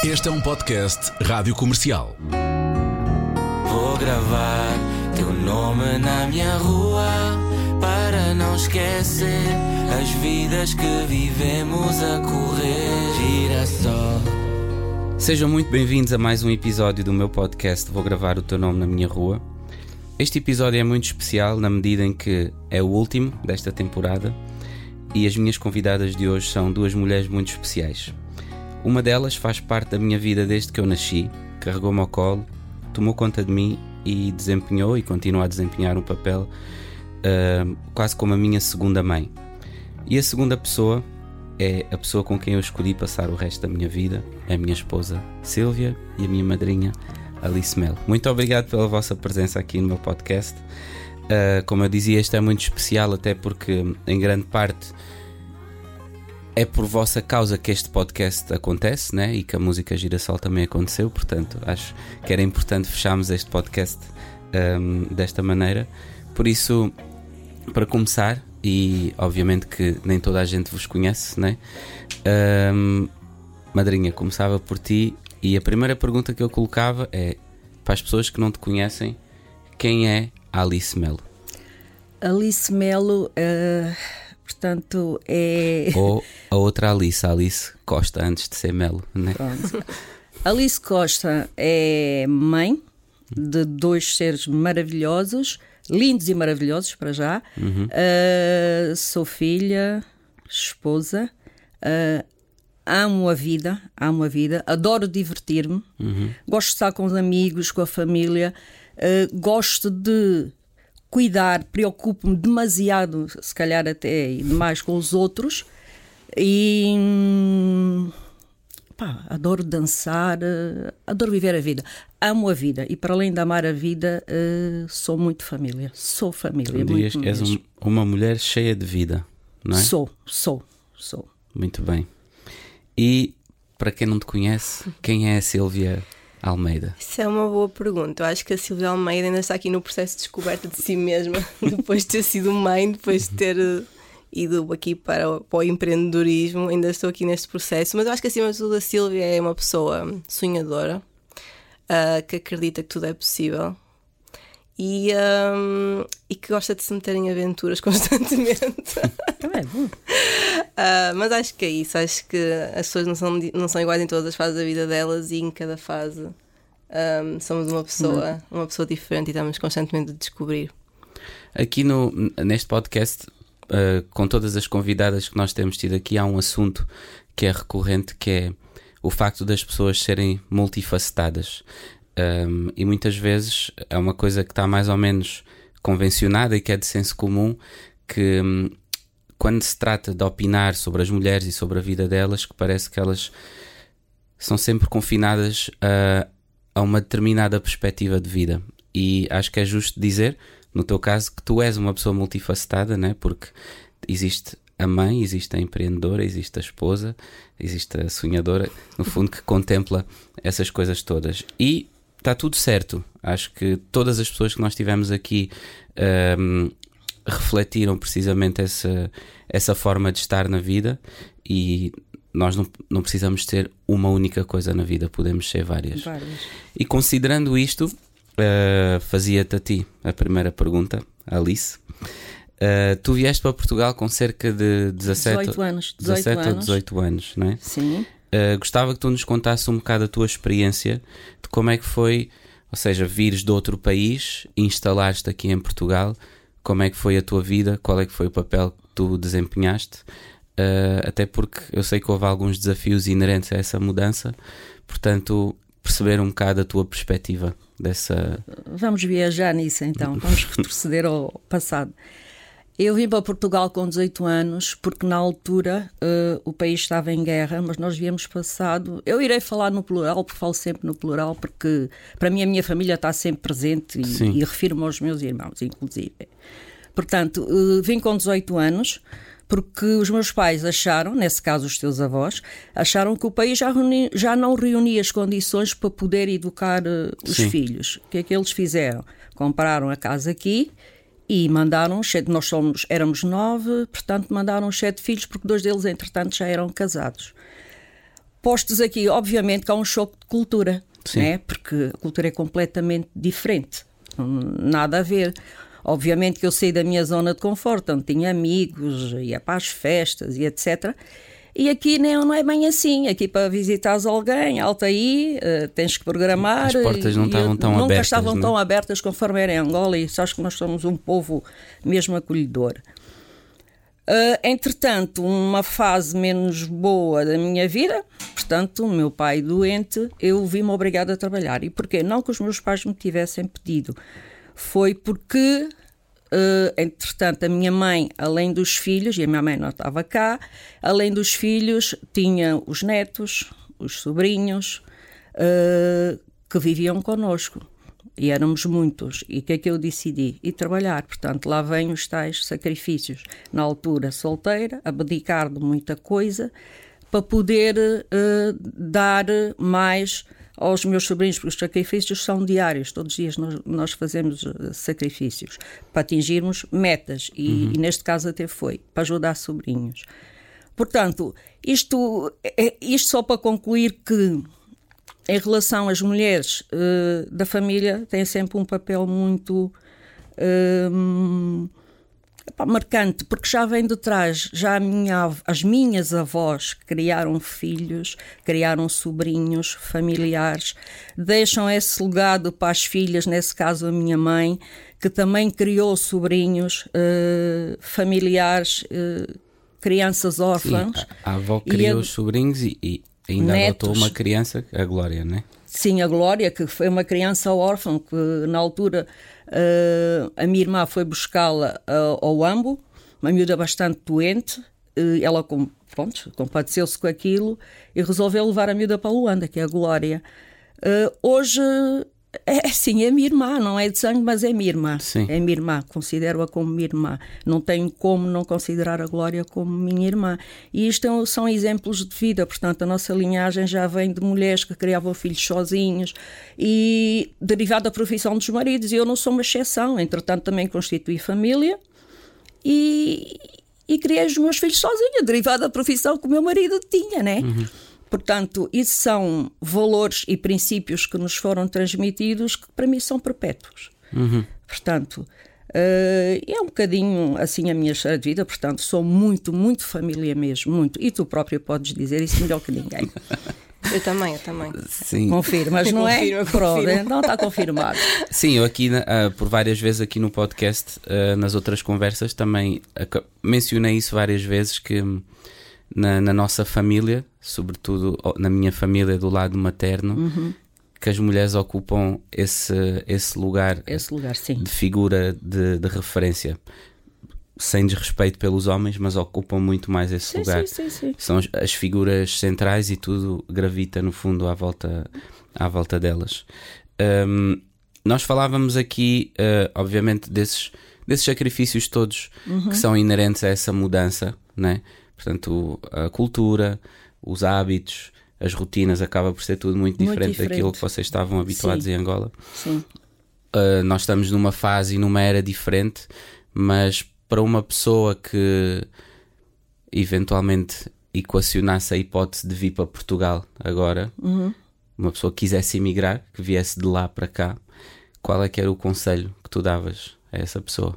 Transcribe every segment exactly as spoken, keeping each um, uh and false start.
Este é um podcast Rádio Comercial. Vou gravar teu nome na minha rua, para não esquecer as vidas que vivemos a correr. Girassol. Sejam muito bem-vindos a mais um episódio do meu podcast Vou Gravar o Teu Nome na Minha Rua. Este episódio é muito especial na medida em que é o último desta temporada e as minhas convidadas de hoje são duas mulheres muito especiais. Uma delas faz parte da minha vida desde que eu nasci, carregou-me ao colo, tomou conta de mim e desempenhou e continua a desempenhar um papel uh, quase como a minha segunda mãe. E a segunda pessoa é a pessoa com quem eu escolhi passar o resto da minha vida, é a minha esposa Sílvia e a minha madrinha Alice Melo. Muito obrigado pela vossa presença aqui no meu podcast. Uh, como eu dizia, este é muito especial, até porque em grande parte é por vossa causa que este podcast acontece, né? E que a música Girassol também aconteceu. Portanto, acho que era importante fecharmos este podcast um, desta maneira. Por isso, para começar, e obviamente que nem toda a gente vos conhece, né? Um, madrinha, começava por ti. E a primeira pergunta que eu colocava é, para as pessoas que não te conhecem, quem é a Alice Melo? Alice Melo, uh, portanto, é... Ou a outra Alice, a Alice Costa, antes de ser Melo, né? Pronto. Alice Costa é mãe de dois seres maravilhosos, lindos e maravilhosos para já. Uhum. Uh, sou filha, esposa, uh, amo a vida, amo a vida, adoro divertir-me, uhum. Gosto de estar com os amigos, com a família, uh, gosto de cuidar, preocupo-me demasiado, se calhar até demais com os outros e pá, adoro dançar, uh, adoro viver a vida, amo a vida e para além de amar a vida, uh, sou muito família, sou família. Tu dias que és um, uma mulher cheia de vida, não é? Sou, sou, sou. Muito bem. E, para quem não te conhece, quem é a Sílvia Almeida? Isso é uma boa pergunta. Eu acho que a Sílvia Almeida ainda está aqui no processo de descoberta de si mesma, depois de ter sido mãe, depois de ter ido aqui para o, para o empreendedorismo. Ainda estou aqui neste processo, mas eu acho que acima de tudo a Sílvia é uma pessoa sonhadora, uh, que acredita que tudo é possível e, um, e que gosta de se meter em aventuras constantemente. É bom. Uh, mas acho que é isso, acho que as pessoas não são, não são iguais em todas as fases da vida delas e em cada fase um, somos uma pessoa, uma pessoa diferente e estamos constantemente a descobrir. Aqui no, neste podcast, uh, com todas as convidadas que nós temos tido aqui, há um assunto que é recorrente, que é o facto das pessoas serem multifacetadas. Um, e muitas vezes é uma coisa que está mais ou menos convencionada e que é de senso comum, que um, quando se trata de opinar sobre as mulheres e sobre a vida delas, que parece que elas são sempre confinadas a, a uma determinada perspectiva de vida. E acho que é justo dizer, no teu caso, que tu és uma pessoa multifacetada, né? Porque existe a mãe, existe a empreendedora, existe a esposa, existe a sonhadora, no fundo, que contempla essas coisas todas. E está tudo certo. Acho que todas as pessoas que nós tivemos aqui um, refletiram precisamente essa, essa forma de estar na vida e nós não, não precisamos ter uma única coisa na vida, podemos ser várias. várias. E considerando isto, uh, fazia-te a ti a primeira pergunta, Alice. Uh, tu vieste para Portugal com cerca de dezassete, dezoito anos, dezoito dezassete anos. ou dezoito anos, não é? Sim. Uh, gostava que tu nos contasses um bocado a tua experiência de como é que foi, ou seja, vires de outro país, instalaste aqui em Portugal, como é que foi a tua vida, qual é que foi o papel que tu desempenhaste, uh, até porque eu sei que houve alguns desafios inerentes a essa mudança, portanto, perceber um bocado a tua perspectiva dessa... Vamos viajar nisso então, vamos retroceder ao passado. Eu vim para Portugal com dezoito anos porque na altura uh, o país estava em guerra, mas nós viemos passado... Eu irei falar no plural, porque falo sempre no plural, porque para mim a minha família está sempre presente e, e refiro-me aos meus irmãos, inclusive. Portanto, uh, vim com dezoito anos porque os meus pais acharam, nesse caso os teus avós, acharam que o país já, reuni, já não reunia as condições para poder educar uh, os Sim. filhos. O que é que eles fizeram? Compraram a casa aqui e mandaram, nós somos, éramos nove, portanto mandaram sete filhos, porque dois deles entretanto já eram casados. postos aqui, obviamente que há um choque de cultura, né? Porque a cultura é completamente diferente, nada a ver. Obviamente que eu saí da minha zona de conforto, onde tinha amigos, ia para as festas e etcétera. E aqui não, não é bem assim. Aqui para visitares alguém, alta aí, uh, tens que programar. As portas não estavam tão nunca abertas. Nunca estavam né? tão abertas conforme era em Angola, e acho que nós somos um povo mesmo acolhedor. Uh, entretanto, uma fase menos boa da minha vida, portanto, o meu pai doente, eu vi-me obrigada a trabalhar. E porquê? Não que os meus pais me tivessem pedido. Foi porque, uh, entretanto, a minha mãe, além dos filhos, e a minha mãe não estava cá, além dos filhos, tinha os netos, os sobrinhos, uh, que viviam connosco. E éramos muitos. E o que é que eu decidi? Ir trabalhar. Portanto, lá vêm os tais sacrifícios. Na altura, solteira, abdicar de muita coisa, para poder uh, dar mais aos meus sobrinhos, porque os sacrifícios são diários, todos os dias nós, nós fazemos sacrifícios para atingirmos metas, e, uhum. e neste caso até foi, para ajudar sobrinhos. Portanto, isto, isto só para concluir que, em relação às mulheres uh, da família, têm sempre um papel muito uh, epá, marcante, porque já vem de trás, já a minha, as minhas avós criaram filhos, criaram sobrinhos, familiares, deixam esse legado para as filhas, nesse caso a minha mãe, que também criou sobrinhos, uh, familiares, uh, crianças órfãs. Sim, a, a avó criou a, os sobrinhos e, e ainda netos. adotou uma criança, a Glória, não é? Sim, a Glória, que foi uma criança órfã, que na altura uh, a minha irmã foi buscá-la uh, ao Ambo, uma miúda bastante doente, uh, ela com, pronto, compadeceu-se com aquilo e resolveu levar a miúda para Luanda, que é a Glória. Uh, hoje, é sim, é minha irmã, não é de sangue, mas é minha irmã. Sim. É minha irmã, considero-a como minha irmã. Não tenho como não considerar a Glória como minha irmã. E isto são exemplos de vida, portanto, a nossa linhagem já vem de mulheres que criavam filhos sozinhos e derivado da profissão dos maridos, e eu não sou uma exceção. Entretanto, também constituí família e, e criei os meus filhos sozinha, derivado da profissão que o meu marido tinha, né? Uhum. Portanto, isso são valores e princípios que nos foram transmitidos que para mim são perpétuos. Uhum. Portanto, uh, é um bocadinho assim a minha história de vida. Portanto, sou muito, muito família mesmo, muito. E tu própria podes dizer isso melhor que ninguém. Eu também, eu também. Sim. Confirmas, não é? Confirmo, Pronto, confirmo. então está confirmado. Sim, eu aqui, uh, por várias vezes aqui no podcast, uh, nas outras conversas, também uh, mencionei isso várias vezes, que na, na nossa família, sobretudo na minha família do lado materno, uhum. que as mulheres ocupam esse, esse lugar, esse lugar sim. de figura de, de referência. Sem desrespeito pelos homens, mas ocupam muito mais esse sim, lugar. Sim, sim, sim. São as, as figuras centrais e tudo gravita no fundo à volta, à volta delas. Um, nós falávamos aqui, uh, obviamente, desses, desses sacrifícios todos uhum. que são inerentes a essa mudança, né? Portanto, a cultura, os hábitos, as rotinas, acaba por ser tudo muito diferente, muito diferente. daquilo que vocês estavam habituados sim. em Angola. Sim. Uh, nós estamos numa fase e numa era diferente, mas para uma pessoa que eventualmente equacionasse a hipótese de vir para Portugal agora, uhum. uma pessoa que quisesse emigrar, que viesse de lá para cá, qual é que era o conselho que tu davas a essa pessoa?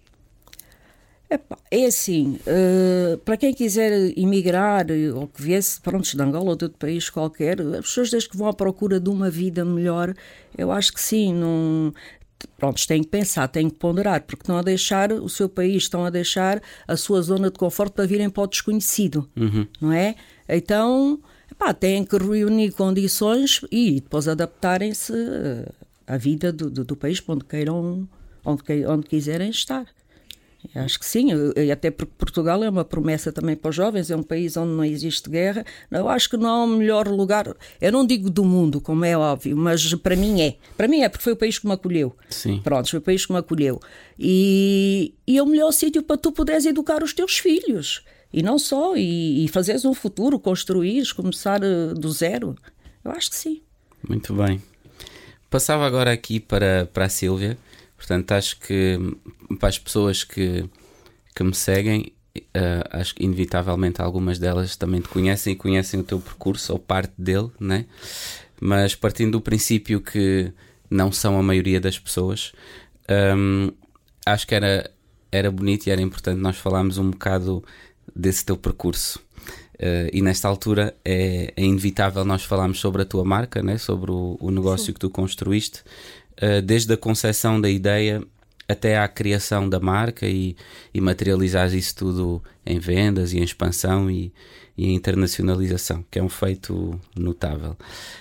É assim, uh, para quem quiser emigrar ou que viesse pronto, de Angola ou de outro país qualquer, as pessoas desde que vão à procura de uma vida melhor, eu acho que sim, não... Pronto, têm que pensar, têm que ponderar, porque estão a deixar o seu país, estão a deixar a sua zona de conforto para virem para o desconhecido, uhum. não é? Então, epá, têm que reunir condições e depois adaptarem-se à vida do, do, do país para onde queiram, onde, onde quiserem estar. Eu acho que sim, até porque Portugal é uma promessa também para os jovens, é um país onde não existe guerra. Eu acho que não há um melhor lugar, eu não digo do mundo, como é óbvio, mas para mim é. Para mim é, porque foi o país que me acolheu. Sim. Pronto, foi o país que me acolheu. E, e é o melhor sítio para tu poderes educar os teus filhos. E não só, e, e fazeres um futuro, construires, começar do zero. Eu acho que sim. Muito bem. Passava agora aqui para, para a Sílvia. Portanto, acho que para as pessoas que, que me seguem, uh, acho que inevitavelmente algumas delas também te conhecem e conhecem o teu percurso ou parte dele, né? Mas partindo do princípio que não são a maioria das pessoas, um, acho que era, era bonito e era importante nós falarmos um bocado desse teu percurso. Uh, e nesta altura é, é inevitável nós falarmos sobre a tua marca, né? Sobre o, o negócio Sim. que tu construíste, uh, desde a concepção da ideia até à criação da marca e, e materializar isso tudo em vendas e em expansão e, e em internacionalização, que é um feito notável.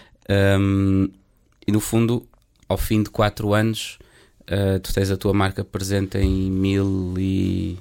Um, e no fundo, ao fim de quatro anos, uh, tu tens a tua marca presente em mil e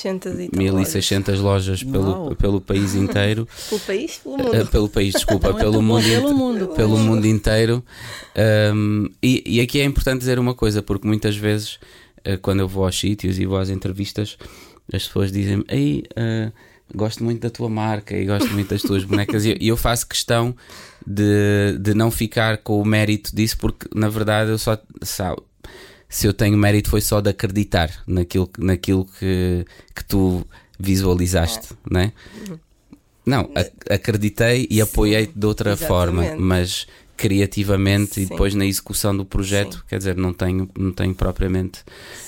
seiscentas lojas pelo, pelo país inteiro. Pelo país? Pelo mundo. Uh, pelo país, desculpa, pelo mundo, pelo mundo, pelo mundo inteiro. Um, e, e aqui é importante dizer uma coisa, porque muitas vezes, uh, quando eu vou aos sítios e vou às entrevistas, as pessoas dizem-me: Ei, uh, gosto muito da tua marca e gosto muito das tuas bonecas. E eu faço questão de, de não ficar com o mérito disso, porque na verdade eu só, sabe, se eu tenho mérito foi só de acreditar naquilo, naquilo que, que tu visualizaste, é. Não é? Não, a, acreditei e apoiei-te de outra Exatamente. Forma, mas criativamente Sim. e depois na execução do projeto, Sim. quer dizer, não tenho, não tenho propriamente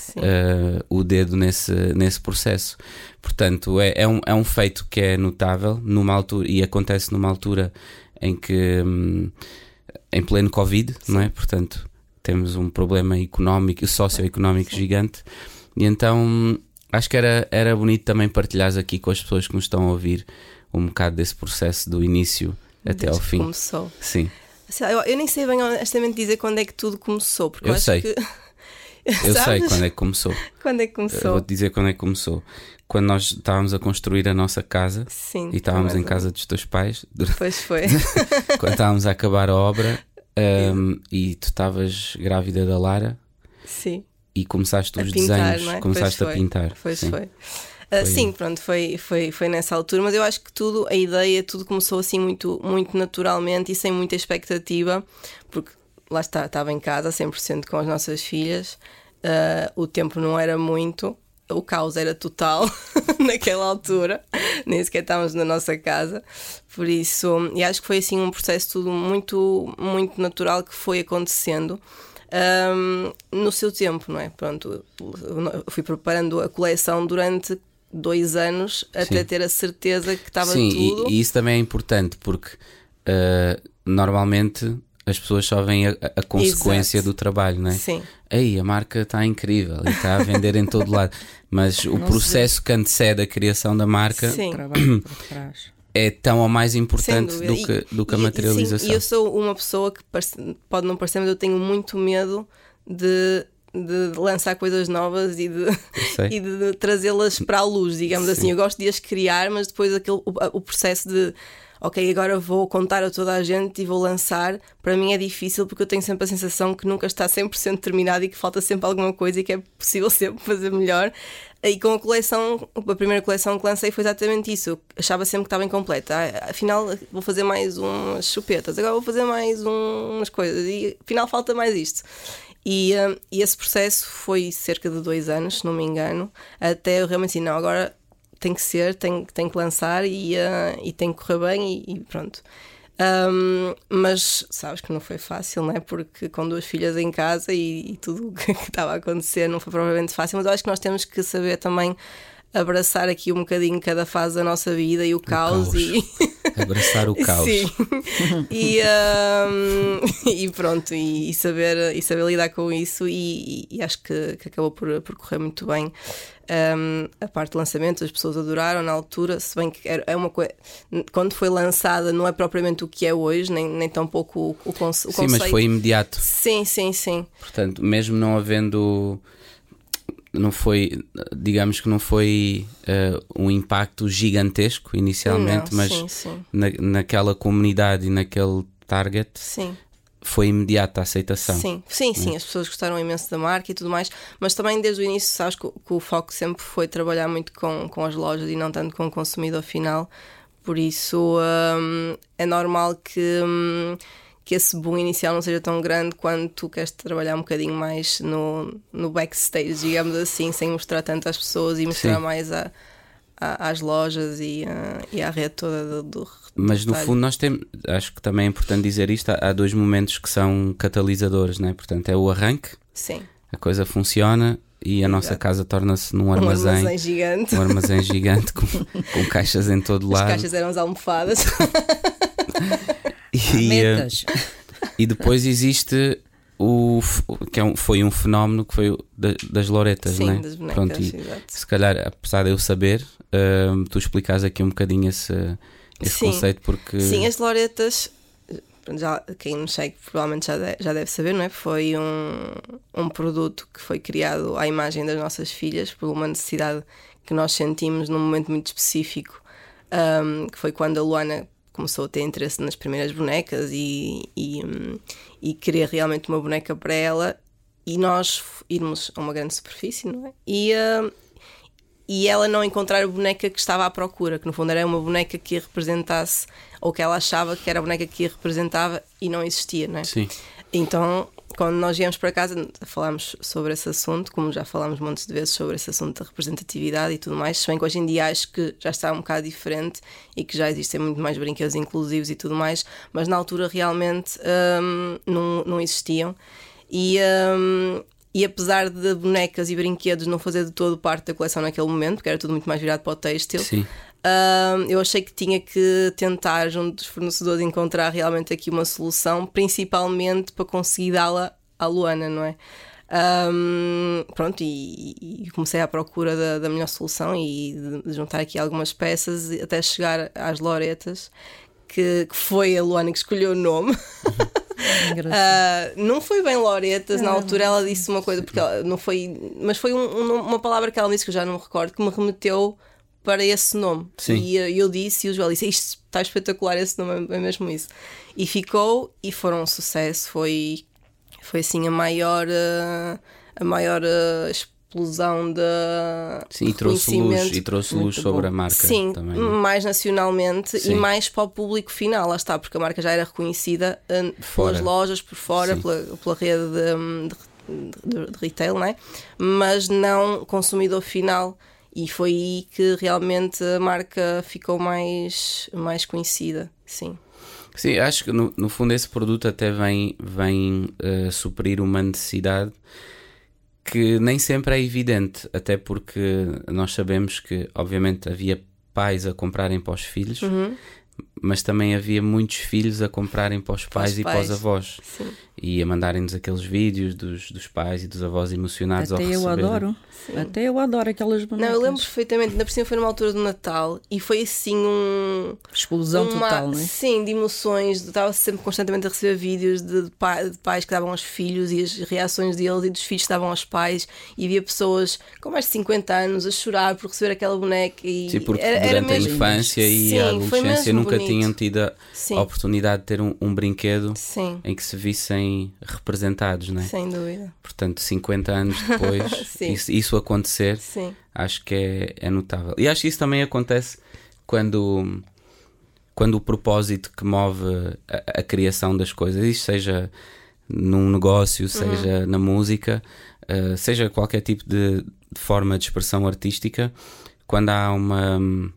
uh, o dedo nesse, nesse processo. Portanto, é, é, um, é um feito que é notável numa altura, e acontece numa altura em que, hum, em pleno Covid, Sim. não é? Portanto, temos um problema económico, socioeconómico Sim. gigante, e então acho que era, era bonito também partilhares aqui com as pessoas que nos estão a ouvir um bocado desse processo do início Desde até ao fim. Começou. Sim. Eu, eu nem sei bem honestamente dizer quando é que tudo começou, porque eu, eu acho sei. que eu sei quando é que começou. Quando é que começou? Vou-te dizer quando é que começou. Quando nós estávamos a construir a nossa casa. Sim, e estávamos em casa dos teus pais. Pois foi. Quando estávamos a acabar a obra. Um, e tu estavas grávida da Lara. Sim. E começaste os pintar, desenhos, não é? começaste pois a pintar. Pois sim. foi. Uh, sim, pronto, foi, foi, foi nessa altura, mas eu acho que tudo, a ideia, tudo começou assim muito, muito naturalmente e sem muita expectativa, porque lá está, estava em casa cem por cento com as nossas filhas, uh, o tempo não era muito, o caos era total naquela altura, nem sequer estávamos na nossa casa, por isso, e acho que foi assim um processo tudo muito, muito natural que foi acontecendo. Um, no seu tempo, não é? Pronto, eu fui preparando a coleção durante dois anos até Sim. ter a certeza que estava Sim, tudo. E, e isso também é importante porque uh, normalmente as pessoas só veem a, a consequência Exato. Do trabalho, não é? Sim. Aí a marca está incrível e está a vender em todo lado, mas o não processo que antecede a criação da marca Sim. trabalho por trás. É tão ou mais importante do que, do que a materialização. E eu sou uma pessoa que pode não parecer, mas eu tenho muito medo de, de lançar coisas novas e de, e de trazê-las para a luz, digamos Sim. assim. Eu gosto de as criar, mas depois aquele, o, o processo de ok, agora vou contar a toda a gente e vou lançar, para mim é difícil porque eu tenho sempre a sensação que nunca está cem por cento terminado e que falta sempre alguma coisa e que é possível sempre fazer melhor. E com a coleção, a primeira coleção que lancei foi exatamente isso. Eu achava sempre que estava incompleta. Afinal, vou fazer mais umas chupetas, agora vou fazer mais um, umas coisas e afinal falta mais isto. E, um, e esse processo foi cerca de dois anos, se não me engano, até eu realmente assim, não, agora tem que ser, tem, tem que lançar e, uh, e tem que correr bem e, e pronto. Um, mas sabes que não foi fácil, não é? Porque com duas filhas em casa e, e tudo o que estava a acontecer não foi provavelmente fácil, mas eu acho que nós temos que saber também abraçar aqui um bocadinho cada fase da nossa vida e o, o caos, caos. E abraçar o caos. Sim. e, um, e pronto, e, e, saber, e saber lidar com isso e, e acho que, que acabou por, por correr muito bem. Um, a parte de lançamento, as pessoas adoraram na altura, se bem que é uma coisa, quando foi lançada não é propriamente o que é hoje, nem, nem tão pouco o, o, conce, o sim, conceito. Mas foi imediato. Sim, sim, sim. Portanto, mesmo não havendo, não foi, digamos que não foi uh, um impacto gigantesco inicialmente, não, mas sim, sim. Na, naquela comunidade e naquele target. Sim. Foi imediata a aceitação. Sim, sim, sim, as pessoas gostaram imenso da marca e tudo mais, mas também desde o início sabes que, que o foco sempre foi trabalhar muito com, com as lojas e não tanto com o consumidor final, por isso hum, é normal que, hum, que esse boom inicial não seja tão grande quando tu queres trabalhar um bocadinho mais no, no backstage, digamos assim, sem mostrar tanto às pessoas e mostrar Sim. mais a, à, às lojas e, uh, e à rede toda do, do Mas no retalho. fundo nós temos, acho que também é importante dizer isto, há, há dois momentos que são catalisadores, né? Portanto é o arranque, Sim. a coisa funciona e a nossa Exato. casa torna-se num Um armazém, armazém gigante. um armazém gigante com, com caixas em todo As lado. caixas eram as almofadas. E, eh, Metas. e depois existe o f- que é um- foi um fenómeno que foi o da- das loretas, Sim, né? das bonecas, Pronto, e exato. se calhar, apesar de eu saber, hum, tu explicas aqui um bocadinho esse, esse Sim. conceito, porque Sim, as loretas, já, quem nos segue provavelmente já deve, já deve saber, não é? Foi um, um produto que foi criado à imagem das nossas filhas por uma necessidade que nós sentimos num momento muito específico, um, que foi quando a Luana começou a ter interesse nas primeiras bonecas e, e, um, e querer realmente uma boneca para ela, e nós irmos a uma grande superfície, não é? E, um, e ela não encontrar a boneca que estava à procura, que no fundo era uma boneca que a representasse, ou que ela achava que era a boneca que a representava e não existia, não é? sim, Então, quando nós viemos para casa, falámos sobre esse assunto, como já falámos montes de vezes sobre esse assunto da representatividade e tudo mais, se bem que hoje em dia acho que já está um bocado diferente e que já existem muito mais brinquedos inclusivos e tudo mais, mas na altura realmente hum, não, não existiam. E, hum, e apesar de bonecas e brinquedos não fazer de todo parte da coleção naquele momento, porque era tudo muito mais virado para o têxtil, sim. Uh, eu achei que tinha que tentar, junto dos fornecedores, encontrar realmente aqui uma solução, principalmente para conseguir dá-la à Luana, não é? Um, pronto, e, e comecei à procura da, da melhor solução e de, de juntar aqui algumas peças até chegar às loretas, que, que foi a Luana que escolheu o nome. Uh, não foi bem loretas, na altura ela disse uma coisa, porque ela não foi, mas foi um, um, uma palavra que ela disse que eu já não me recordo, que me remeteu para esse nome. Sim. E eu, eu disse, e o Joel disse: isto está espetacular, esse nome é mesmo isso. E ficou, e foram um sucesso. Foi, foi assim a maior, uh, a maior uh, explosão de, Sim, de e trouxe luz, reconhecimento. e trouxe luz Muito sobre bom. a marca Sim, também. Não? mais nacionalmente Sim. e mais para o público final, lá está, porque a marca já era reconhecida uh, Fora. pelas lojas, por fora, pela, pela rede de, de, de, de retail, não é? Mas não consumidor final. E foi aí que realmente a marca ficou mais, mais conhecida, sim. Sim, acho que no, no fundo esse produto até vem, vem uh, suprir uma necessidade que nem sempre é evidente, até porque nós sabemos que obviamente havia pais a comprarem para os filhos, Uhum. mas também havia muitos filhos a comprarem para os pais, os e para os pais. avós. Sim. E a mandarem-nos aqueles vídeos dos, dos pais e dos avós emocionados Até ao eu receberem. adoro. Até eu adoro aquelas bonecas. Não, eu lembro perfeitamente, ainda por cima foi numa altura do Natal e foi assim um... Explosão uma- total, não é? Sim, de emoções. Estava sempre constantemente a receber vídeos de, de pa- de pais que davam aos filhos e as reações deles, e dos filhos que davam aos pais, e havia pessoas com mais de cinquenta anos a chorar por receber aquela boneca. E Sim, porque era, era durante mesmo... a infância e Sim, a foi adolescência mesmo nunca bonito. tinham tido a, Sim. a oportunidade de ter um, um brinquedo Sim, em que se vissem representados, não é? sem dúvida. Portanto, cinquenta anos depois, Sim. isso, isso acontecer, Sim. acho que é, é notável. E acho que isso também acontece quando, quando o propósito que move a, a criação das coisas, isto seja num negócio, seja Uhum. na música, uh, seja qualquer tipo de, de forma de expressão artística, quando há uma...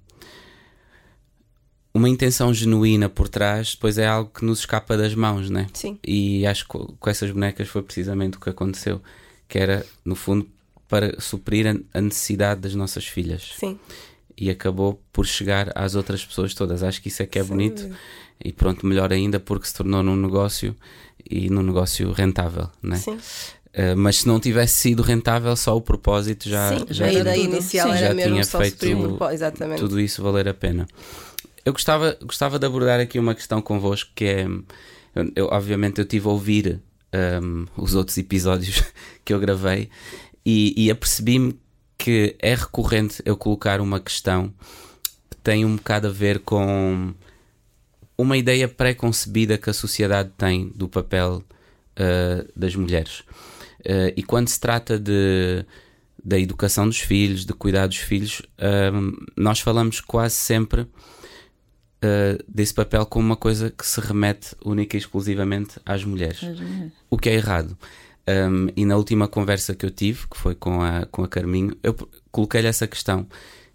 uma intenção genuína por trás, depois é algo que nos escapa das mãos, né? Sim. E acho que com essas bonecas foi precisamente o que aconteceu, que era, no fundo, para suprir a necessidade das nossas filhas. Sim. E acabou por chegar às outras pessoas todas. Acho que isso é que é Sem bonito. dúvida. E pronto, melhor ainda porque se tornou num negócio e num negócio rentável, né? Sim. Uh, mas se não tivesse sido rentável, só o propósito já, Sim, já a tinha- ideia tudo. inicial Sim, era já mesmo tinha só feito suprir o propósito. Exatamente. tudo isso valer a pena. Eu gostava, gostava de abordar aqui uma questão convosco, que é, eu, eu, obviamente eu tive a ouvir um, os outros episódios que eu gravei e, e apercebi-me que é recorrente eu colocar uma questão que tem um bocado a ver com uma ideia pré-concebida que a sociedade tem do papel uh, das mulheres. Uh, e quando se trata de, da educação dos filhos, de cuidar dos filhos, um, nós falamos quase sempre uh, desse papel como uma coisa que se remete única e exclusivamente às mulheres. Às mulheres. O que é errado. Um, e na última conversa que eu tive, que foi com a, com a Carminho, eu coloquei-lhe essa questão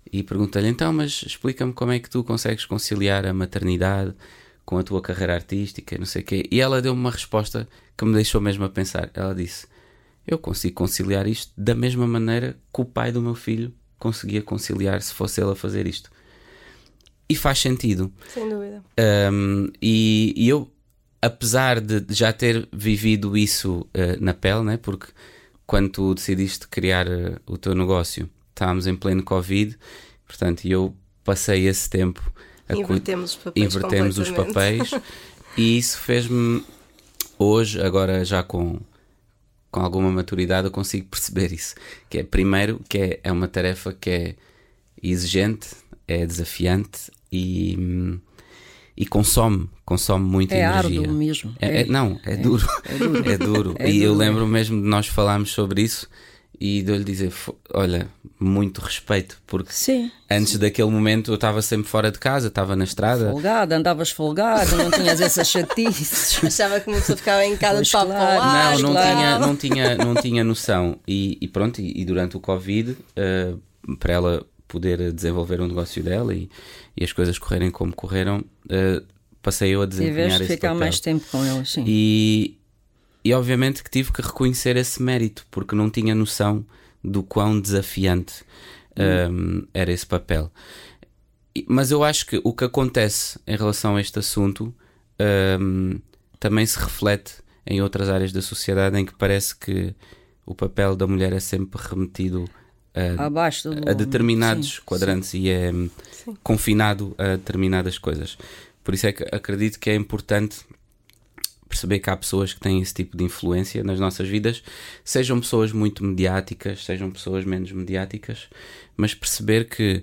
e perguntei-lhe, então, mas explica-me como é que tu consegues conciliar a maternidade com a tua carreira artística, não sei o quê. E ela deu-me uma resposta que me deixou mesmo a pensar. Ela disse, eu consigo conciliar isto da mesma maneira que o pai do meu filho conseguia conciliar se fosse ele a fazer isto. E faz sentido. Sem dúvida. Um, e, e eu, apesar de já ter vivido isso uh, na pele, né? Porque quando tu decidiste criar uh, o teu negócio, estávamos em pleno Covid, portanto, eu passei esse tempo a invertemos os papéis, invertemos os papéis e isso fez-me hoje, agora já com, com alguma maturidade, eu consigo perceber isso, que é primeiro que é, é uma tarefa que é exigente, é desafiante e, e consome, consome muita é energia. árduo mesmo. É, é, não, é, é duro. É duro. É duro. É e duro, eu lembro mesmo de nós falarmos sobre isso e de eu lhe dizer, olha, muito respeito, porque sim, antes sim. daquele momento eu estava sempre fora de casa, estava na estrada. Folgado, andavas folgado, não tinhas essas chatices. Achava que uma pessoa ficava em casa de papo claro. lá. Não, não, claro. tinha, não, tinha, não tinha noção. E, e pronto, e, e durante o Covid, uh, para ela poder desenvolver um negócio dela e, e as coisas correrem como correram, uh, passei eu a desempenhar tiveste esse ficar papel. mais tempo com ela, sim. E, e obviamente que tive que reconhecer esse mérito, porque não tinha noção do quão desafiante um, era esse papel. E, mas eu acho que o que acontece em relação a este assunto um, também se reflete em outras áreas da sociedade em que parece que o papel da mulher é sempre remetido a, Abaixo do... a determinados sim, quadrantes sim. e é sim. confinado a determinadas coisas. Por isso é que acredito que é importante perceber que há pessoas que têm esse tipo de influência nas nossas vidas, sejam pessoas muito mediáticas, sejam pessoas menos mediáticas, mas perceber que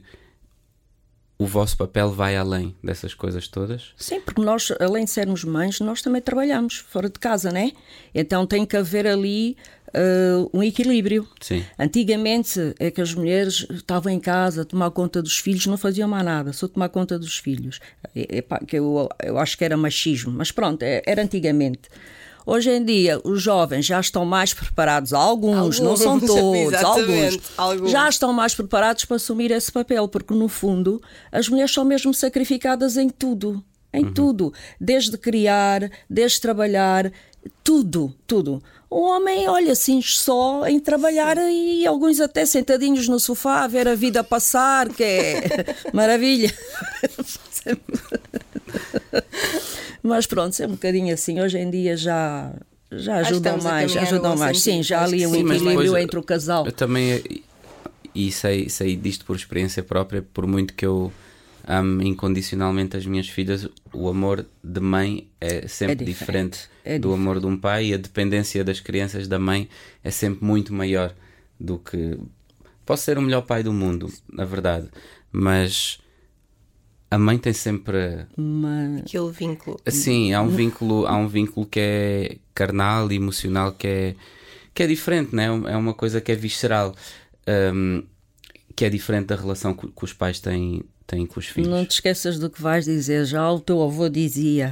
o vosso papel vai além dessas coisas todas. Sim, porque nós, além de sermos mães, nós também trabalhamos fora de casa, não é? Então tem que haver ali uh, um equilíbrio. Sim. Antigamente é que as mulheres estavam em casa a tomar conta dos filhos, não faziam mais nada, só tomar conta dos filhos. É, é, pá, que eu, eu acho que era machismo, mas pronto, é, era antigamente. Hoje em dia, os jovens já estão mais preparados, alguns, alguns não são todos, alguns, alguns, já estão mais preparados para assumir esse papel, porque no fundo as mulheres são mesmo sacrificadas em tudo, em uhum. tudo, desde criar, desde trabalhar, tudo, tudo. O homem, olha, assim, só em trabalhar Sim. e alguns até sentadinhos no sofá a ver a vida passar, que é maravilha. Mas pronto, é um bocadinho assim. Hoje em dia já, já ajudam mais, já ajudam mais. Sim, já ali um equilíbrio entre o casal. Eu também, e sei, sei disto por experiência própria, por muito que eu ame incondicionalmente as minhas filhas, o amor de mãe é sempre é diferente, diferente é do diferente. amor de um pai, e a dependência das crianças da mãe é sempre muito maior do que... Posso ser o melhor pai do mundo, na verdade, mas... A mãe tem sempre Uma... aquele vínculo. Sim, há um vínculo, há um vínculo que é carnal e emocional que é, que é diferente, né? É uma coisa que é visceral, um, que é diferente da relação que, que os pais têm, têm com os filhos. Não te esqueças do que vais dizer. Já o teu avô dizia: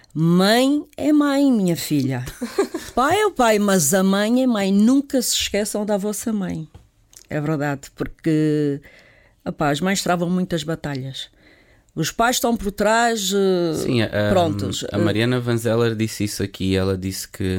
mãe é mãe, minha filha. Pai é o pai, mas a mãe é mãe. Nunca se esqueçam da vossa mãe. É verdade, porque opá, as mães travam muitas batalhas. Os pais estão por trás, Sim, a, prontos. A Mariana Van Zeller disse isso aqui. Ela disse que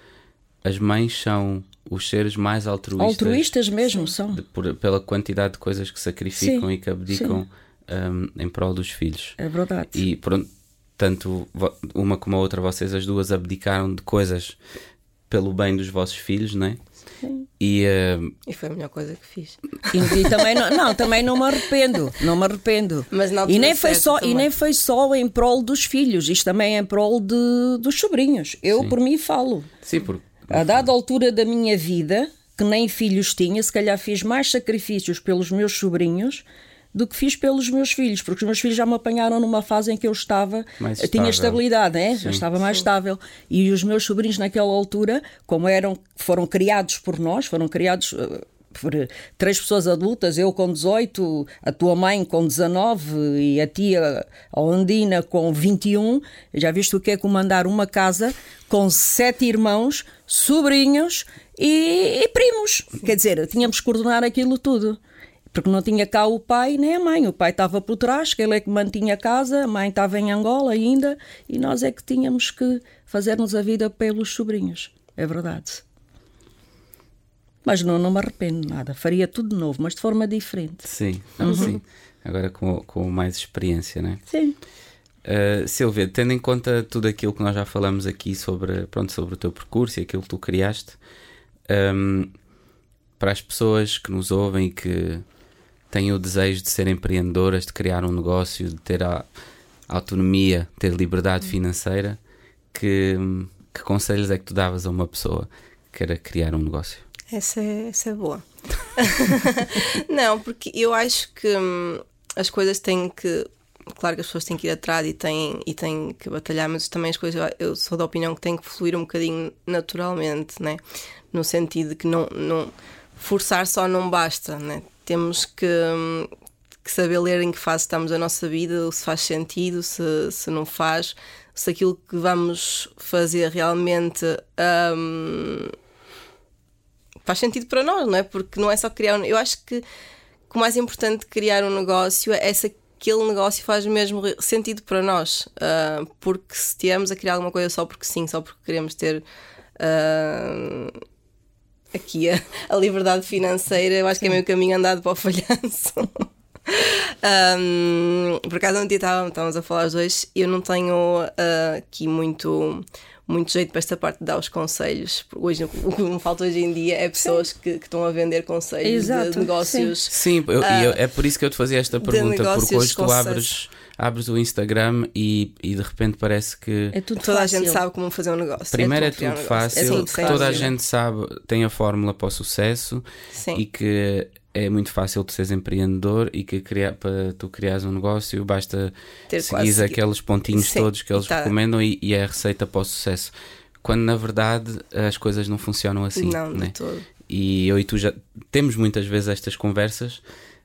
as mães são os seres mais altruístas. Altruístas mesmo, são. De, por, pela quantidade de coisas que sacrificam sim, e que abdicam um, em prol dos filhos. É verdade. E pronto, tanto uma como a outra, vocês as duas abdicaram de coisas pelo bem dos vossos filhos, não é? Sim. E, uh... e foi a melhor coisa que fiz. E, e também não, não, também não me arrependo, não me arrependo. Mas não e nem foi só também. E nem foi só em prol dos filhos, isto também é em prol de, dos sobrinhos. Eu Sim. por mim falo. Sim, por... A dada altura da minha vida, que nem filhos tinha, se calhar fiz mais sacrifícios pelos meus sobrinhos do que fiz pelos meus filhos, porque os meus filhos já me apanharam numa fase em que eu estava, mais tinha estável. estabilidade, né? Sim, já estava mais sim. estável. E os meus sobrinhos naquela altura, como eram, foram criados por nós, foram criados uh, por três pessoas adultas, eu com dezoito, a tua mãe com dezanove e a tia, a Ondina, com vinte e um, já viste o que é comandar uma casa com sete irmãos, sobrinhos e, e primos. Sim. Quer dizer, tínhamos que coordenar aquilo tudo. Porque não tinha cá o pai nem a mãe. O pai estava por trás, que ele é que mantinha a casa, a mãe estava em Angola ainda, e nós é que tínhamos que fazer-nos a vida pelos sobrinhos. É verdade. Mas não, não me arrependo nada. Faria tudo de novo, mas de forma diferente. Sim, uhum. sim. Agora com, com mais experiência, né? Sim. Uh, Silvia, tendo em conta tudo aquilo que nós já falamos aqui sobre, pronto, sobre o teu percurso e aquilo que tu criaste, um, para as pessoas que nos ouvem e que têm o desejo de ser empreendedoras, de criar um negócio, de ter a, a autonomia, ter liberdade financeira, que, que conselhos é que tu davas a uma pessoa que queira criar um negócio? Essa é, essa é boa. Não, porque eu acho que hum, as coisas têm que... Claro que as pessoas têm que ir atrás e têm, e têm que batalhar, mas também as coisas, eu sou da opinião que têm que fluir um bocadinho naturalmente, né? No sentido de que não, não, forçar só não basta, né? Temos que, que saber ler em que fase estamos da nossa vida, se faz sentido, se, se não faz, se aquilo que vamos fazer realmente hum, faz sentido para nós, não é? Porque não é só criar um... Eu acho que, que o mais importante de criar um negócio é essa aquele negócio faz mesmo sentido para nós, uh, porque se estivermos a criar alguma coisa só porque sim, só porque queremos ter uh, aqui a, a liberdade financeira, eu acho que é meio caminho andado para o falhanço. um, por acaso um dia estávamos a falar os dois, eu não tenho uh, aqui muito muito jeito para esta parte de dar os conselhos. Hoje, o que me falta hoje em dia é pessoas que, que estão a vender conselhos. Exato, de negócios. Sim, sim eu, uh, eu, é por isso que eu te fazia esta pergunta, porque hoje tu abres, abres o Instagram e, e de repente parece que é tudo toda fácil. A gente sabe como fazer um negócio. Primeiro é tudo, é tudo um fácil, é tudo toda fácil. A gente sabe, tem a fórmula para o sucesso. Sim. E que é muito fácil tu seres empreendedor e que criar, para tu criares um negócio basta seguir aqueles pontinhos sim, todos que eles tá. recomendam e, e é a receita para o sucesso. Quando na verdade as coisas não funcionam assim. Não, né? de todo. E eu e tu já temos muitas vezes estas conversas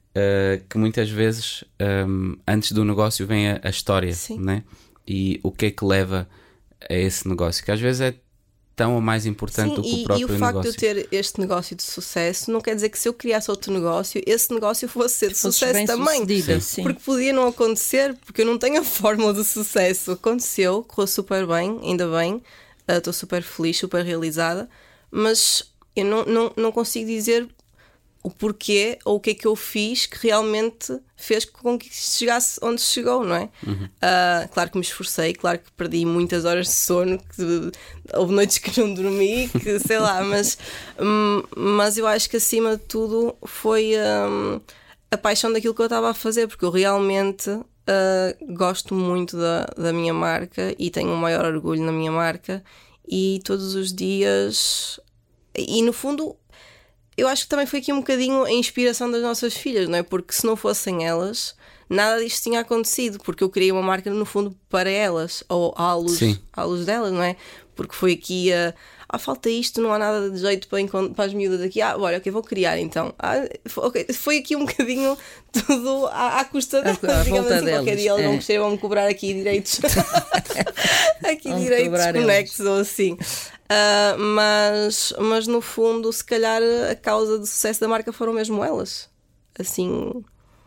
uh, que muitas vezes um, antes do negócio vem a, a história, né? E o que é que leva a esse negócio, que às vezes é tão ou mais importante sim, do que e, o próprio negócio. E o facto negócio. de eu ter este negócio de sucesso não quer dizer que se eu criasse outro negócio, esse negócio fosse ser de fosse sucesso também. Sim. Sim. Porque podia não acontecer, porque eu não tenho a fórmula de sucesso. Aconteceu, correu super bem, ainda bem. Estou uh, super feliz, super realizada, mas eu não, não, não consigo dizer o porquê ou o que é que eu fiz que realmente fez com que chegasse onde chegou, não é? Uhum. Uh, claro que me esforcei, claro que perdi muitas horas de sono, que houve noites que não dormi, que sei lá, mas, um, mas eu acho que acima de tudo foi um, a paixão daquilo que eu estava a fazer, porque eu realmente uh, gosto muito da, da minha marca e tenho um maior orgulho na minha marca e todos os dias... E no fundo... Eu acho que também foi aqui um bocadinho a inspiração das nossas filhas, não é? Porque se não fossem elas, nada disto tinha acontecido, porque eu criei uma marca no fundo para elas, ou à luz, à luz delas, não é? Porque foi aqui a... Ah, falta isto, não há nada de jeito para, para as miúdas aqui. Ah, bora, ok, vou criar então. Ah, okay. Foi aqui um bocadinho tudo à, à custa delas, digamos assim. Qualquer dia elas é. vão crescer, vão-me cobrar aqui direitos. aqui vão direitos conexos ou assim. Uh, mas, mas no fundo, se calhar a causa do sucesso da marca foram mesmo elas. Assim.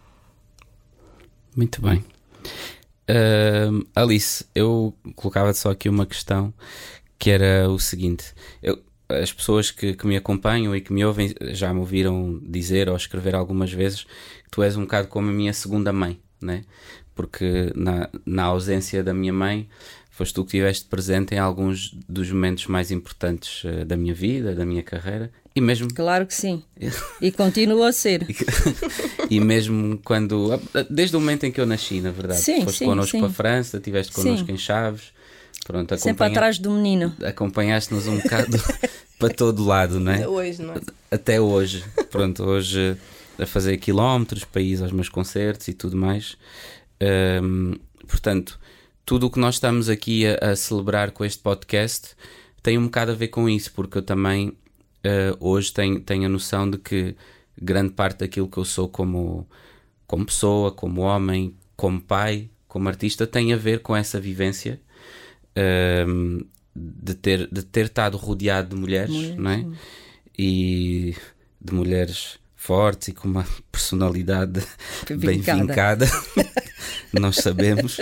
Muito bem. Uh, Alice, eu colocava só aqui uma questão que era o seguinte: eu, as pessoas que, que me acompanham e que me ouvem já me ouviram dizer ou escrever algumas vezes que tu és um bocado como a minha segunda mãe, né? Porque na, na ausência da minha mãe foste tu que estiveste presente em alguns dos momentos mais importantes uh, da minha vida, da minha carreira e mesmo... Claro que sim, e continua a ser. E mesmo quando... Desde o momento em que eu nasci, na verdade. Sim, foste sim, connosco sim. para a França, estiveste connosco sim. em Chaves. Pronto, sempre atrás do menino. Acompanhaste-nos um bocado para todo lado, não é? Até hoje, não é? Até hoje. Pronto, hoje a fazer quilómetros, para ir aos meus concertos e tudo mais. Um, portanto, tudo o que nós estamos aqui a, a celebrar com este podcast tem um bocado a ver com isso, porque eu também uh, hoje tenho, tenho a noção de que grande parte daquilo que eu sou como, como pessoa, como homem, como pai, como artista, tem a ver com essa vivência um, de, ter, de ter estado rodeado de mulheres, mulheres não é? E de mulheres fortes e com uma personalidade bem Vincada. vincada. Nós sabemos.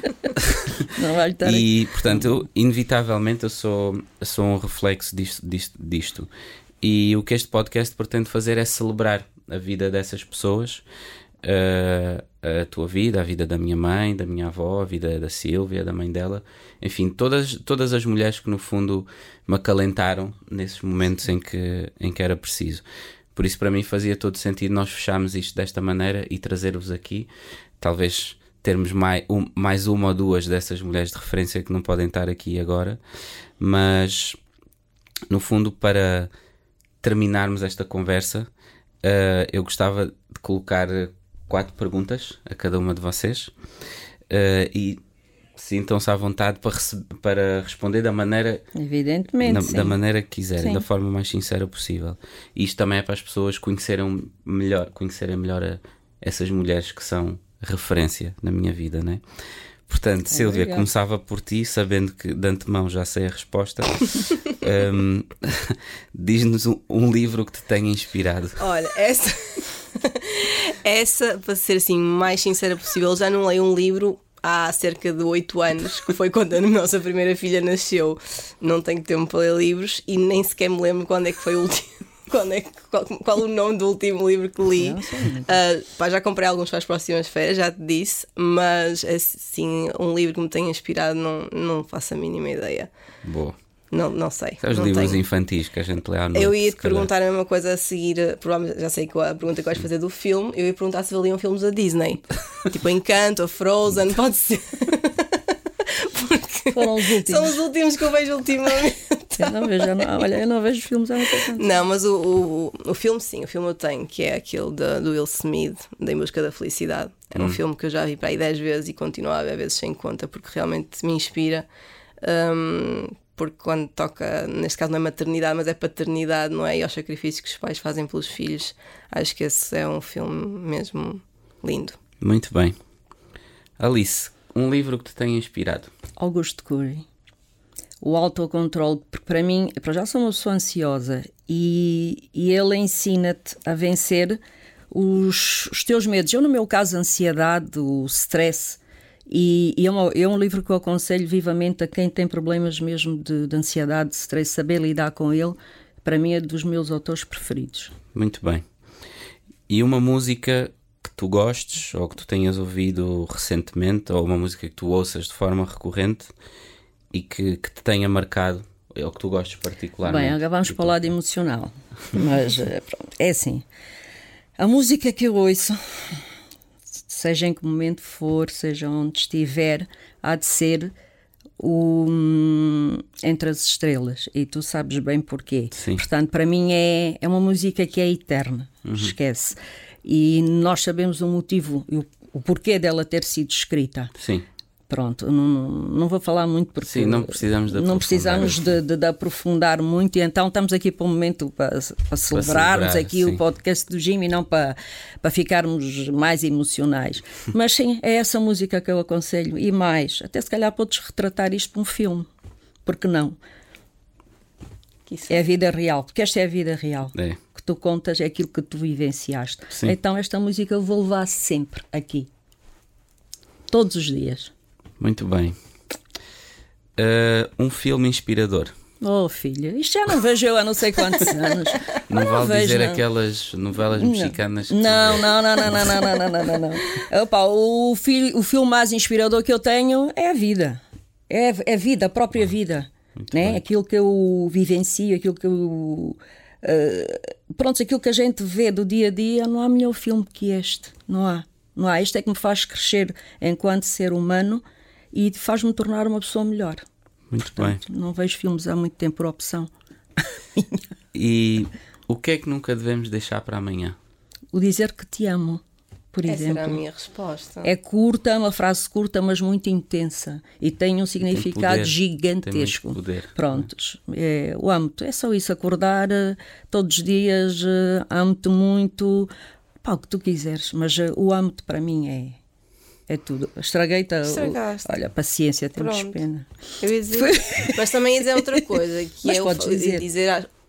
Não vai estar E, portanto, eu, inevitavelmente eu sou, eu sou um reflexo disto, disto, disto. E o que este podcast pretende fazer é celebrar a vida dessas pessoas, uh, a tua vida, a vida da minha mãe, da minha avó, a vida da Sílvia, da mãe dela, enfim, todas, todas as mulheres que no fundo me acalentaram nesses momentos em que, em que era preciso. Por isso, para mim, fazia todo sentido nós fecharmos isto desta maneira e trazer-vos aqui, talvez termos mais, um, mais uma ou duas dessas mulheres de referência que não podem estar aqui agora, mas no fundo, para terminarmos esta conversa, uh, eu gostava de colocar quatro perguntas a cada uma de vocês, uh, e sintam-se à vontade para, para responder da maneira, Evidentemente, na, sim. da maneira que quiserem, Sim. da forma mais sincera possível. E isto também é para as pessoas conhecerem melhor, conhecerem melhor a, essas mulheres que são referência na minha vida, né? Portanto, Sílvia, Obrigada. começava por ti, sabendo que de antemão já sei a resposta. um, diz-nos um, um livro que te tenha inspirado. Olha, essa, essa, para ser assim mais sincera possível, já não leio um livro há cerca de oito anos, que foi quando a nossa primeira filha nasceu. Não tenho tempo para ler livros e nem sequer me lembro quando é que foi o último. Quando é, qual, qual o nome do último livro que li? Uh, pá, já comprei alguns para as próximas férias, já te disse, mas assim, um livro que me tenha inspirado não, não faço a mínima ideia. Boa. Não, não sei. São os não livros tenho. infantis que a gente lê à noite. Eu ia te se calhar. perguntar a mesma coisa a seguir, provavelmente já sei que a pergunta que vais fazer do filme. Eu ia perguntar se valiam filmes da Disney, tipo Encanto ou Frozen, pode ser. Porque Foram os últimos. são os últimos que eu vejo ultimamente. Eu não vejo, eu não, olha, eu não vejo filmes há muito tempo. Não, mas o, o, o filme sim, o filme eu tenho, que é aquele de, do Will Smith, de Em Busca da Felicidade. É um Hum. filme que eu já vi para aí dez vezes e continuo a ver vezes sem conta, porque realmente me inspira. Um, porque quando toca, neste caso não é maternidade, mas é paternidade, não é? E aos sacrifícios que os pais fazem pelos filhos, acho que esse é um filme mesmo lindo. Muito bem. Alice, um livro que te tenha inspirado. Augusto Cury. O autocontrole, porque para mim, para já sou uma pessoa ansiosa e, e ele ensina-te a vencer os, os teus medos. Eu, no meu caso, a ansiedade, o stress, e, e é, uma, é um livro que eu aconselho vivamente a quem tem problemas mesmo de, de ansiedade, de stress, saber lidar com ele. Para mim é dos meus autores preferidos. Muito bem. E uma música que tu gostes ou que tu tenhas ouvido recentemente, ou uma música que tu ouças de forma recorrente e que, que te tenha marcado, ou que tu gostes particularmente? Bem, agora vamos para o lado emocional. Mas pronto, é assim. A música que eu ouço, seja em que momento for, seja onde estiver, há de ser o Entre as Estrelas. E tu sabes bem porquê. Sim. Portanto, para mim é, é uma música que é eterna. Uhum. Esquece. E nós sabemos o motivo e o, o porquê dela ter sido escrita. Sim. Pronto, não, não vou falar muito porque Sim, não precisamos de não precisamos de, de, de aprofundar muito, e então estamos aqui para o momento para, para celebrarmos celebrar, aqui sim. o podcast do Jim e não para, para ficarmos mais emocionais. Mas sim, é essa música que eu aconselho, e mais, até se calhar podes retratar isto para um filme, porque não? É a vida real, porque esta é a vida real. É. Que tu contas é aquilo que tu vivenciaste. Sim. Então esta música eu vou levar sempre aqui, todos os dias. Muito bem. Uh, um filme inspirador. Oh, filha, isto já não vejo eu há não sei quantos anos. Não, não vale vejo, dizer não. aquelas novelas Não. mexicanas que Não, tu não, não, não, não, não, não, não, não, não, não. Opa, o, fil, o filme mais inspirador que eu tenho é a vida. É, é a vida, a própria vida. Né? bem. Aquilo que eu vivencio, aquilo que eu... Uh, pronto, aquilo que a gente vê do dia a dia, não há melhor filme que este. Não há. Não há. Este é que me faz crescer enquanto ser humano e faz-me tornar uma pessoa melhor. Muito Portanto, bem. não vejo filmes há muito tempo por opção. E o que é que nunca devemos deixar para amanhã? O dizer que te amo, por Essa exemplo. era a minha resposta. É curta, é uma frase curta, mas muito intensa. E tem um significado poder, gigantesco. tem muito poder. Prontos. É, o amo-te. É só isso, acordar uh, todos os dias, uh, amo-te muito, pá, o que tu quiseres. Mas uh, o amo-te para mim é, é tudo. Estraguei-te. Estragaste. Olha, paciência, temos Pronto. pena. Eu ia dizer, mas também ia dizer outra coisa, que Mas é o, podes eu ia dizer. dizer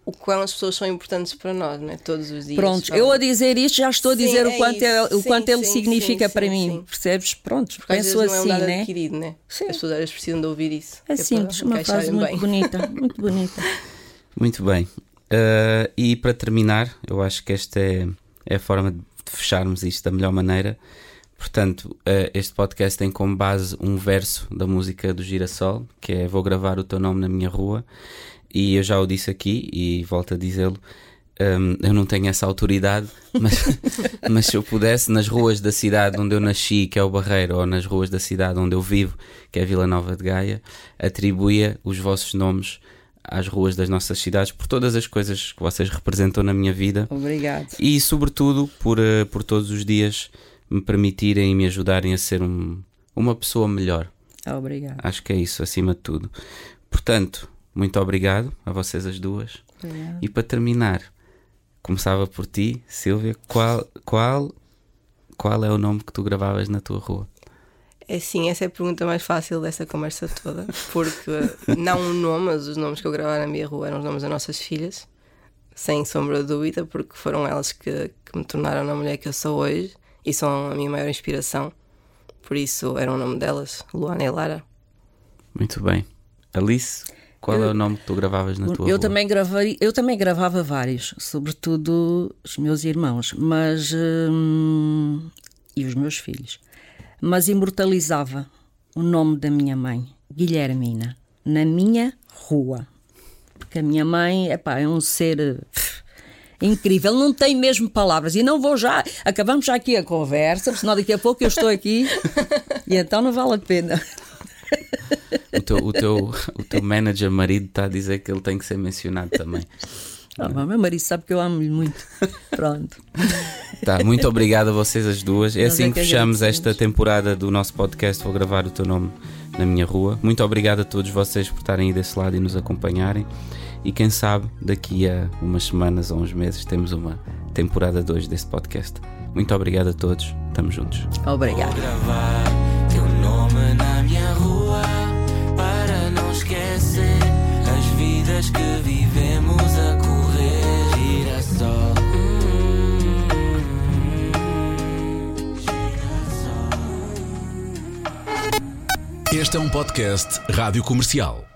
o quão as pessoas são importantes para nós, não é? Todos os dias. Pronto, eu a dizer isto já estou a Sim, dizer é o quanto, é, o sim, quanto ele sim, significa sim, para sim, mim, sim. percebes? Pronto, Porque às penso vezes não é um assim, dado né? adquirido, né? Sim. As pessoas às vezes precisam de ouvir isso. É que simples, para uma frase encaixarem muito bem. bonita, muito bonita. Muito bem. Uh, e para terminar, eu acho que esta é, é a forma de fecharmos isto da melhor maneira. Portanto, uh, este podcast tem como base um verso da música do Girassol, que é Vou gravar o teu nome na minha rua. E eu já o disse aqui e volto a dizê-lo, um, eu não tenho essa autoridade, mas, mas se eu pudesse, nas ruas da cidade onde eu nasci, que é o Barreiro, ou nas ruas da cidade onde eu vivo, que é a Vila Nova de Gaia, atribuía os vossos nomes às ruas das nossas cidades por todas as coisas que vocês representam na minha vida. Obrigado. E sobretudo por, uh, por todos os dias me permitirem e me ajudarem a ser um, uma pessoa melhor. Obrigado. Acho que é isso, acima de tudo. Portanto, muito obrigado a vocês as duas. Obrigado. E para terminar, começava por ti, Sílvia, qual, qual, qual é o nome que tu gravavas na tua rua? É sim, essa é a pergunta mais fácil dessa conversa toda, porque não um nome, mas os nomes que eu gravava na minha rua eram os nomes das nossas filhas, sem sombra de dúvida, porque foram elas que, que me tornaram a mulher que eu sou hoje e são a minha maior inspiração. Por isso era o nome delas, Luana e Lara. Muito bem. Alice, qual Eu- é o nome que tu gravavas na tua Eu rua? também, gravei, eu também gravava vários, sobretudo os meus irmãos, mas hum, e os meus filhos. Mas imortalizava o nome da minha mãe, Guilhermina, na minha rua. Porque a minha mãe, epá, é um ser eh, incrível, não tem mesmo palavras. E não vou já, acabamos já aqui a conversa, senão daqui a pouco eu estou aqui e então não vale a pena. O teu, o, teu, o teu manager marido está a dizer que ele tem que ser mencionado também. Ah, mas meu marido sabe que eu amo-lhe muito. Pronto. Tá, muito obrigado a vocês as duas. É Nós assim é que que fechamos agradecemos. esta temporada do nosso podcast. Vou gravar o teu nome na minha rua. Muito obrigado a todos vocês por estarem aí desse lado e nos acompanharem. E quem sabe, daqui a umas semanas ou uns meses, temos uma temporada dois desse podcast. Muito obrigado a todos. Estamos juntos. Obrigada. Vou gravar teu nome na minha rua para não esquecer as vidas que vivemos a correr. Girassol. Hum, girassol. Este é um podcast Rádio Comercial.